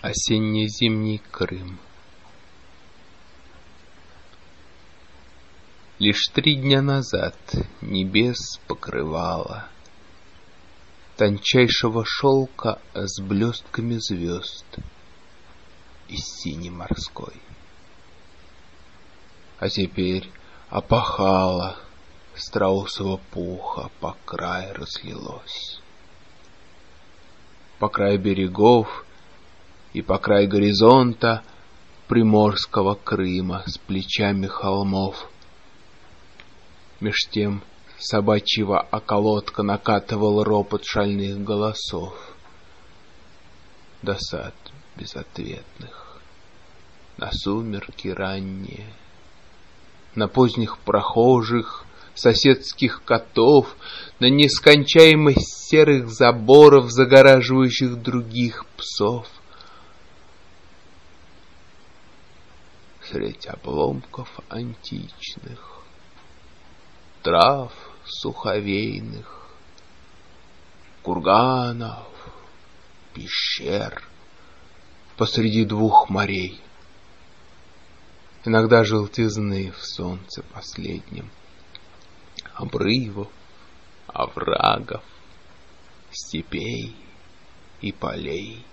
Осенне-зимний Крым. Лишь 3 дня назад небес покрывало тончайшего шелка с блестками звезд из синей морской. А теперь опахало страусового пуха по краю разлилось. По краю берегов и по краю горизонта приморского Крыма с плечами холмов. Меж тем собачьего околотка накатывал ропот шальных голосов. Досад безответных, на сумерки ранние, на поздних прохожих, соседских котов, на нескончаемость серых заборов, загораживающих других псов. Средь обломков античных, трав суховейных, курганов, пещер, посреди 2 морей. Иногда желтизны в солнце последнем, обрывов, оврагов, степей и полей.